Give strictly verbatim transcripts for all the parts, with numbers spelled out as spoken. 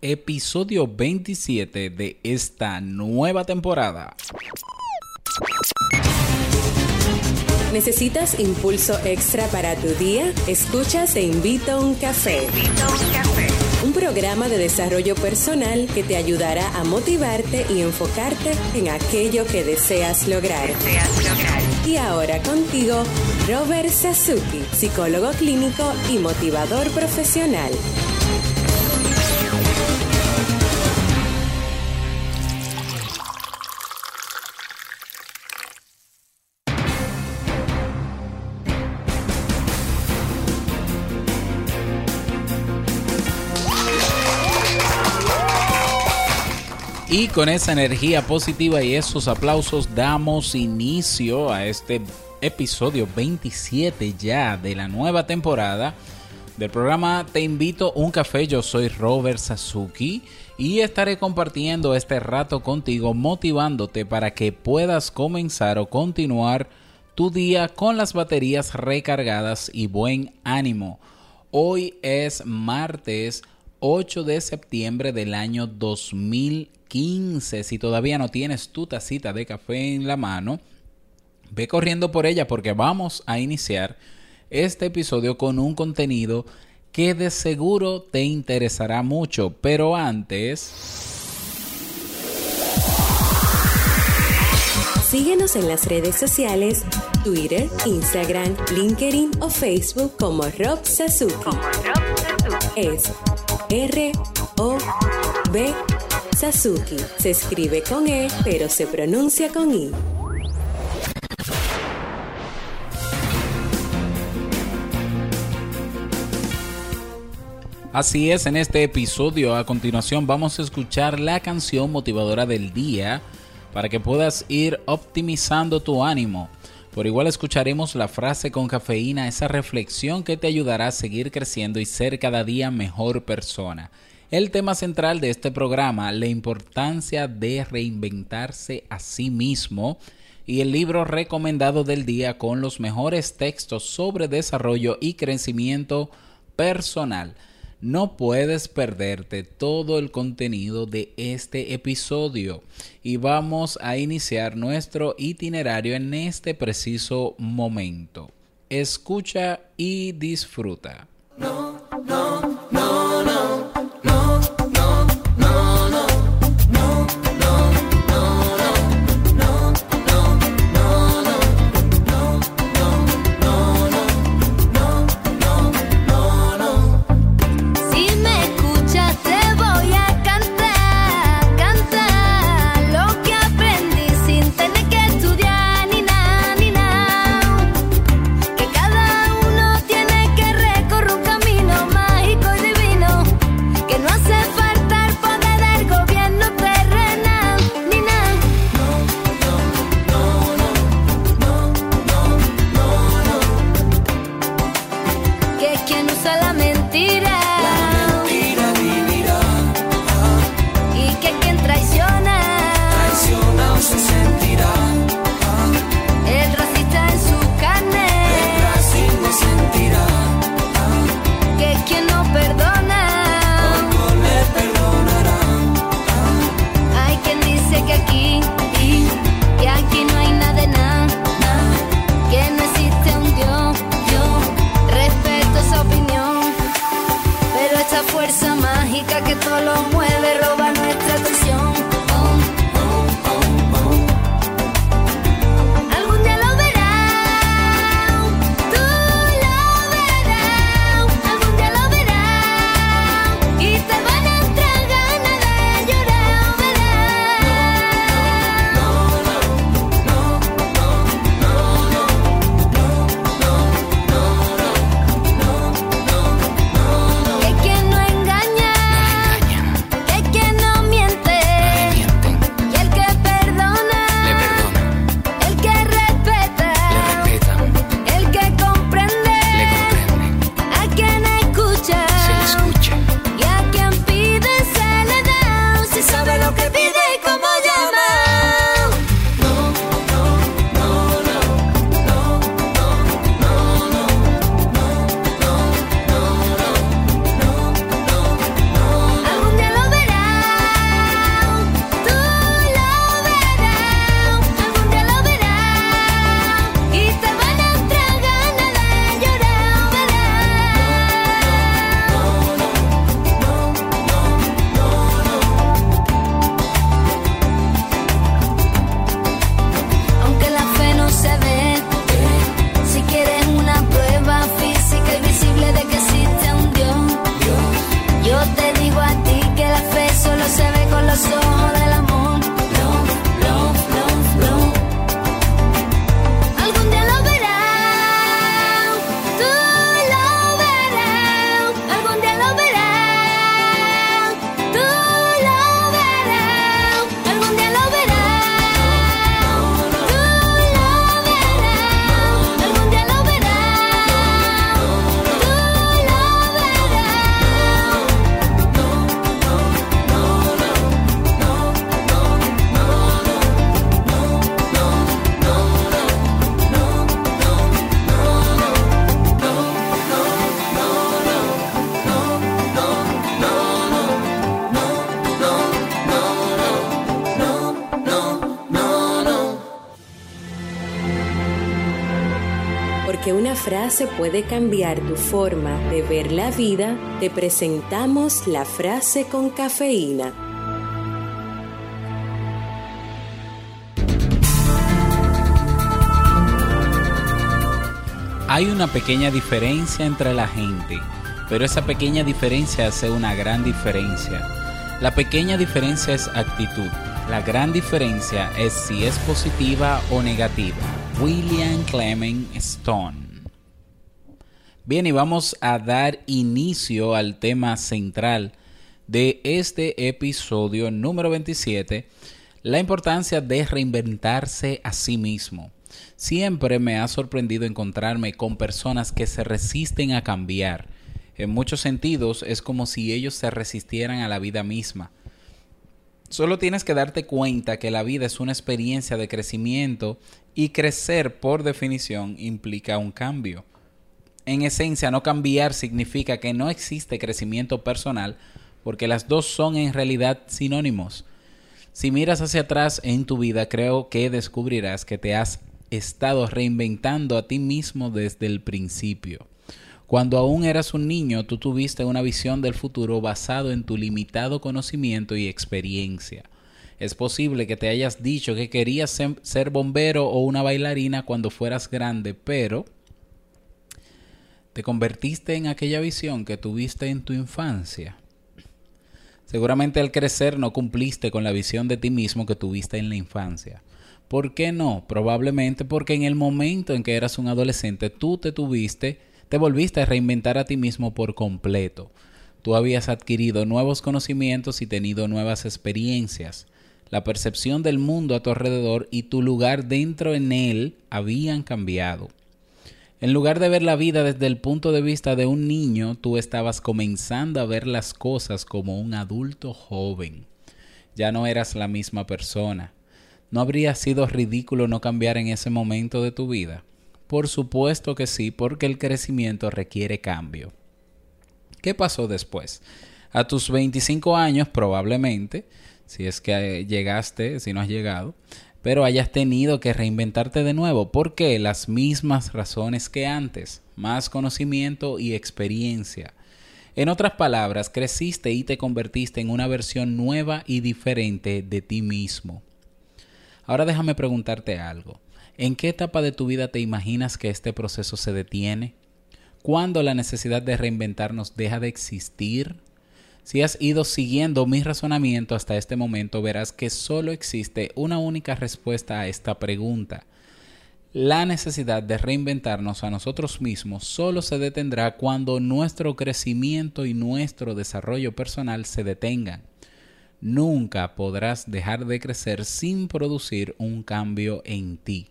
episodio veintisiete de esta nueva temporada. ¿Necesitas impulso extra para tu día? Escucha Te Invito a un Café. Te Invito a un Café. Un programa de desarrollo personal que te ayudará a motivarte y enfocarte en aquello que deseas lograr. Deseas lograr. Y ahora contigo, Robert Sasuki, psicólogo clínico y motivador profesional. Y con esa energía positiva y esos aplausos damos inicio a este episodio veintisiete ya de la nueva temporada del programa Te Invito a un Café. Yo soy Robert Sasuki y estaré compartiendo este rato contigo, motivándote para que puedas comenzar o continuar tu día con las baterías recargadas y buen ánimo. Hoy es martes ocho de septiembre del año dos mil quince. Si todavía no tienes tu tacita de café en la mano, ve corriendo por ella porque vamos a iniciar este episodio con un contenido que de seguro te interesará mucho. Pero antes, síguenos en las redes sociales, Twitter, Instagram, LinkedIn o Facebook como Rob Sasuki. Como Rob Sasuki. Es R O B Sasuki. Se escribe con E, pero se pronuncia con I. Así es, en este episodio a continuación vamos a escuchar la canción motivadora del día para que puedas ir optimizando tu ánimo. Por igual escucharemos la frase con cafeína, esa reflexión que te ayudará a seguir creciendo y ser cada día mejor persona. El tema central de este programa, la importancia de reinventarse a sí mismo, y el libro recomendado del día con los mejores textos sobre desarrollo y crecimiento personal. No puedes perderte todo el contenido de este episodio y vamos a iniciar nuestro itinerario en este preciso momento. Escucha y disfruta. No, no, no, no, no, no, no, no, no, no, que una frase puede cambiar tu forma de ver la vida, te presentamos la frase con cafeína. Hay una pequeña diferencia entre la gente, pero esa pequeña diferencia hace una gran diferencia. La pequeña diferencia es actitud. La gran diferencia es si es positiva o negativa. William Clement Stone. Bien, y vamos a dar inicio al tema central de este episodio número veintisiete, la importancia de reinventarse a sí mismo. Siempre me ha sorprendido encontrarme con personas que se resisten a cambiar. En muchos sentidos es como si ellos se resistieran a la vida misma. Solo tienes que darte cuenta que la vida es una experiencia de crecimiento y crecer, por definición, implica un cambio. En esencia, no cambiar significa que no existe crecimiento personal, porque las dos son en realidad sinónimos. Si miras hacia atrás en tu vida, creo que descubrirás que te has estado reinventando a ti mismo desde el principio. Cuando aún eras un niño, tú tuviste una visión del futuro basado en tu limitado conocimiento y experiencia. Es posible que te hayas dicho que querías ser bombero o una bailarina cuando fueras grande, pero te convertiste en aquella visión que tuviste en tu infancia. Seguramente al crecer no cumpliste con la visión de ti mismo que tuviste en la infancia. ¿Por qué no? Probablemente porque en el momento en que eras un adolescente, tú te tuviste, te volviste a reinventar a ti mismo por completo. Tú habías adquirido nuevos conocimientos y tenido nuevas experiencias. La percepción del mundo a tu alrededor y tu lugar dentro en él habían cambiado. En lugar de ver la vida desde el punto de vista de un niño, tú estabas comenzando a ver las cosas como un adulto joven. Ya no eras la misma persona. ¿No habría sido ridículo no cambiar en ese momento de tu vida? Por supuesto que sí, porque el crecimiento requiere cambio. ¿Qué pasó después? A tus veinticinco años, probablemente, si es que llegaste, si no has llegado, pero hayas tenido que reinventarte de nuevo. ¿Por qué? Las mismas razones que antes, más conocimiento y experiencia. En otras palabras, creciste y te convertiste en una versión nueva y diferente de ti mismo. Ahora déjame preguntarte algo. ¿En qué etapa de tu vida te imaginas que este proceso se detiene? ¿Cuándo la necesidad de reinventarnos deja de existir? Si has ido siguiendo mi razonamiento hasta este momento, verás que solo existe una única respuesta a esta pregunta. La necesidad de reinventarnos a nosotros mismos solo se detendrá cuando nuestro crecimiento y nuestro desarrollo personal se detengan. Nunca podrás dejar de crecer sin producir un cambio en ti.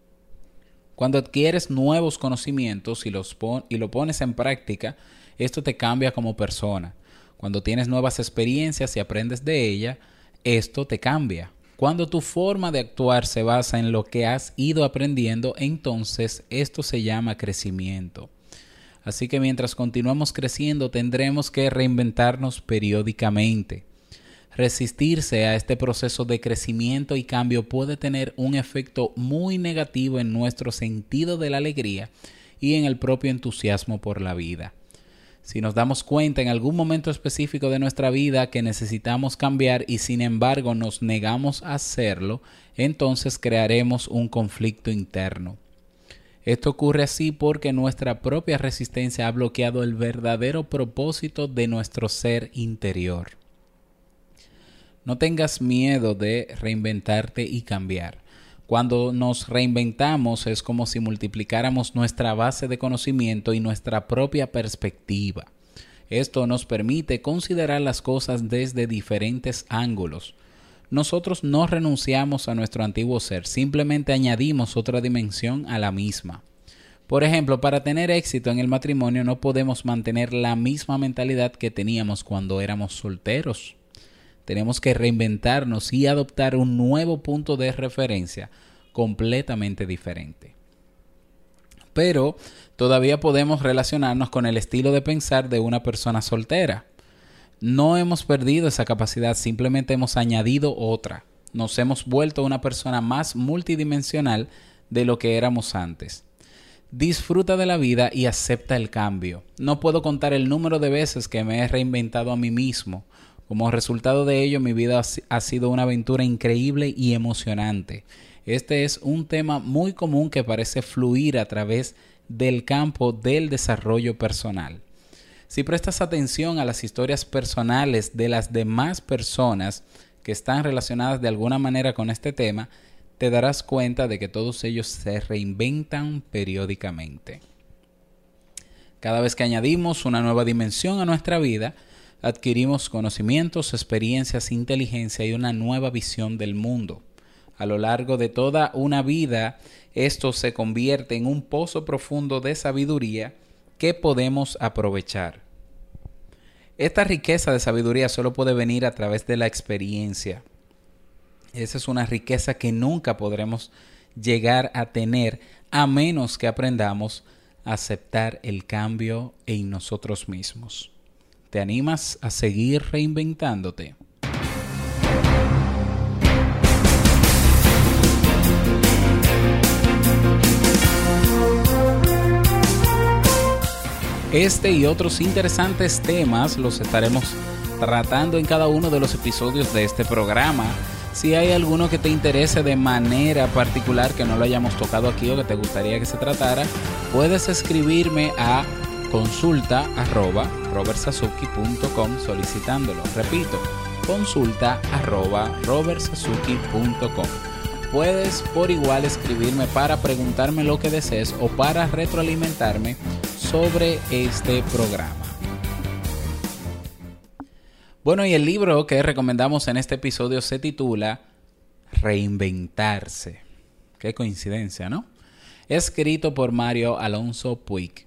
Cuando adquieres nuevos conocimientos y, los pon- y lo pones en práctica, esto te cambia como persona. Cuando tienes nuevas experiencias y aprendes de ellas, esto te cambia. Cuando tu forma de actuar se basa en lo que has ido aprendiendo, entonces esto se llama crecimiento. Así que mientras continuamos creciendo, tendremos que reinventarnos periódicamente. Resistirse a este proceso de crecimiento y cambio puede tener un efecto muy negativo en nuestro sentido de la alegría y en el propio entusiasmo por la vida. Si nos damos cuenta en algún momento específico de nuestra vida que necesitamos cambiar y sin embargo nos negamos a hacerlo, entonces crearemos un conflicto interno. Esto ocurre así porque nuestra propia resistencia ha bloqueado el verdadero propósito de nuestro ser interior. No tengas miedo de reinventarte y cambiar. Cuando nos reinventamos es como si multiplicáramos nuestra base de conocimiento y nuestra propia perspectiva. Esto nos permite considerar las cosas desde diferentes ángulos. Nosotros no renunciamos a nuestro antiguo ser, simplemente añadimos otra dimensión a la misma. Por ejemplo, para tener éxito en el matrimonio no podemos mantener la misma mentalidad que teníamos cuando éramos solteros. Tenemos que reinventarnos y adoptar un nuevo punto de referencia completamente diferente. Pero todavía podemos relacionarnos con el estilo de pensar de una persona soltera. No hemos perdido esa capacidad, simplemente hemos añadido otra. Nos hemos vuelto una persona más multidimensional de lo que éramos antes. Disfruta de la vida y acepta el cambio. No puedo contar el número de veces que me he reinventado a mí mismo. Como resultado de ello, mi vida ha sido una aventura increíble y emocionante. Este es un tema muy común que parece fluir a través del campo del desarrollo personal. Si prestas atención a las historias personales de las demás personas que están relacionadas de alguna manera con este tema, te darás cuenta de que todos ellos se reinventan periódicamente. Cada vez que añadimos una nueva dimensión a nuestra vida, adquirimos conocimientos, experiencias, inteligencia y una nueva visión del mundo. A lo largo de toda una vida, esto se convierte en un pozo profundo de sabiduría que podemos aprovechar. Esta riqueza de sabiduría solo puede venir a través de la experiencia. Esa es una riqueza que nunca podremos llegar a tener a menos que aprendamos a aceptar el cambio en nosotros mismos. ¿Te animas a seguir reinventándote? Este y otros interesantes temas los estaremos tratando en cada uno de los episodios de este programa. Si hay alguno que te interese de manera particular que no lo hayamos tocado aquí o que te gustaría que se tratara, puedes escribirme a consulta arroba robertsazuki punto com solicitándolo. Repito, consulta arroba robertsazuki punto com. Puedes por igual escribirme para preguntarme lo que desees o para retroalimentarme sobre este programa. Bueno, y el libro que recomendamos en este episodio se titula Reinventarse. Qué coincidencia, ¿no? Escrito por Mario Alonso Puig.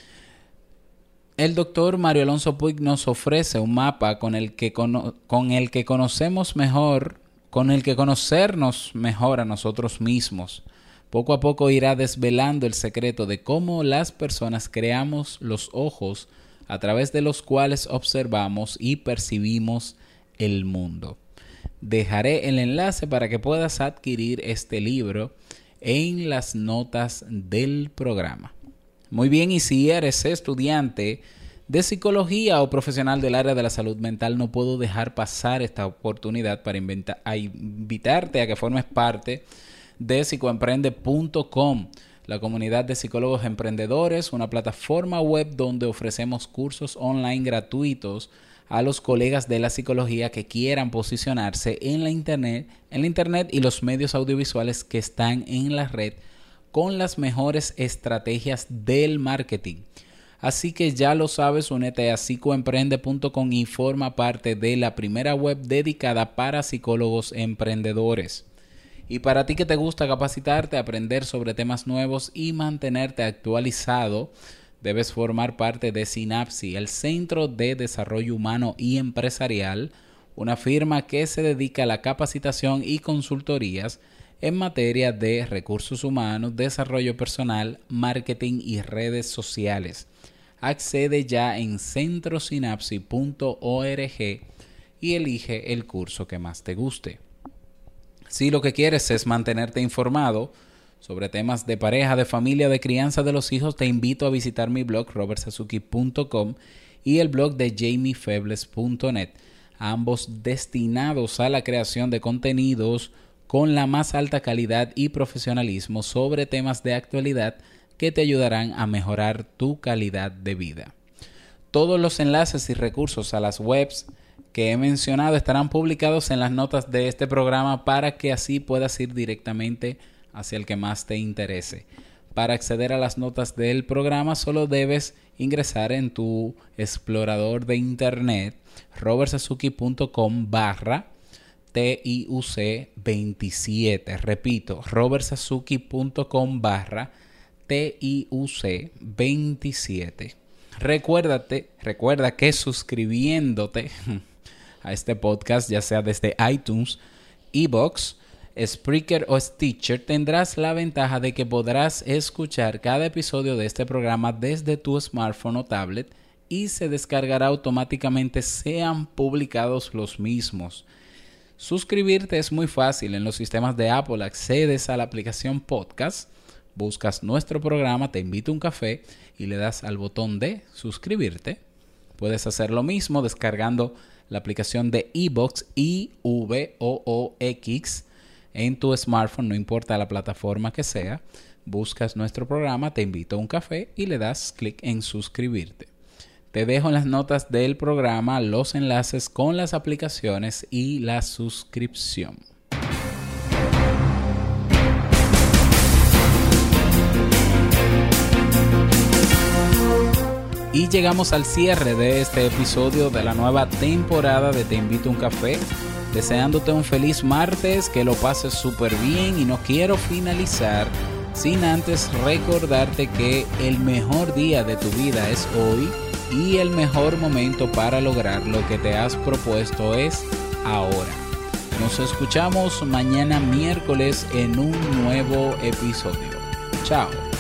El doctor Mario Alonso Puig nos ofrece un mapa con el que cono- con el que conocemos mejor, con el que conocernos mejor a nosotros mismos. Poco a poco irá desvelando el secreto de cómo las personas creamos los ojos a través de los cuales observamos y percibimos el mundo. Dejaré el enlace para que puedas adquirir este libro en las notas del programa. Muy bien, y si eres estudiante de psicología o profesional del área de la salud mental, no puedo dejar pasar esta oportunidad para inventa- a invitarte a que formes parte de psicoemprende punto com, la comunidad de psicólogos emprendedores, una plataforma web donde ofrecemos cursos online gratuitos a los colegas de la psicología que quieran posicionarse en la internet, en la internet y los medios audiovisuales que están en la red con las mejores estrategias del marketing. Así que ya lo sabes, únete a psicoemprende punto com y forma parte de la primera web dedicada para psicólogos emprendedores. Y para ti que te gusta capacitarte, aprender sobre temas nuevos y mantenerte actualizado, debes formar parte de Synapsi, el Centro de Desarrollo Humano y Empresarial, una firma que se dedica a la capacitación y consultorías en materia de recursos humanos, desarrollo personal, marketing y redes sociales. Accede ya en centro synapsi punto org y elige el curso que más te guste. Si lo que quieres es mantenerte informado sobre temas de pareja, de familia, de crianza de los hijos, te invito a visitar mi blog robertsazuki punto com y el blog de jamie febles punto net, ambos destinados a la creación de contenidos con la más alta calidad y profesionalismo sobre temas de actualidad que te ayudarán a mejorar tu calidad de vida. Todos los enlaces y recursos a las webs que he mencionado estarán publicados en las notas de este programa para que así puedas ir directamente hacia el que más te interese. Para acceder a las notas del programa solo debes ingresar en tu explorador de internet robertsazuki punto com barra T I U C veintisiete. Repito, robertsazuki punto com barra T I U C veintisiete. Recuérdate, recuerda que suscribiéndote a este podcast, ya sea desde iTunes, iVoox, Spreaker o Stitcher, tendrás la ventaja de que podrás escuchar cada episodio de este programa desde tu smartphone o tablet y se descargará automáticamente sean publicados los mismos. Suscribirte es muy fácil. En los sistemas de Apple accedes a la aplicación Podcast, buscas nuestro programa Te Invito a un Café y le das al botón de suscribirte. Puedes hacer lo mismo descargando la aplicación de iVoox, I V O O X, en tu smartphone, no importa la plataforma que sea. Buscas nuestro programa Te Invito a un Café y le das clic en suscribirte. Te dejo en las notas del programa los enlaces con las aplicaciones y la suscripción. Y llegamos al cierre de este episodio de la nueva temporada de Te Invito a un Café. Deseándote un feliz martes, que lo pases súper bien, y no quiero finalizar sin antes recordarte que el mejor día de tu vida es hoy y el mejor momento para lograr lo que te has propuesto es ahora. Nos escuchamos mañana miércoles en un nuevo episodio. Chao.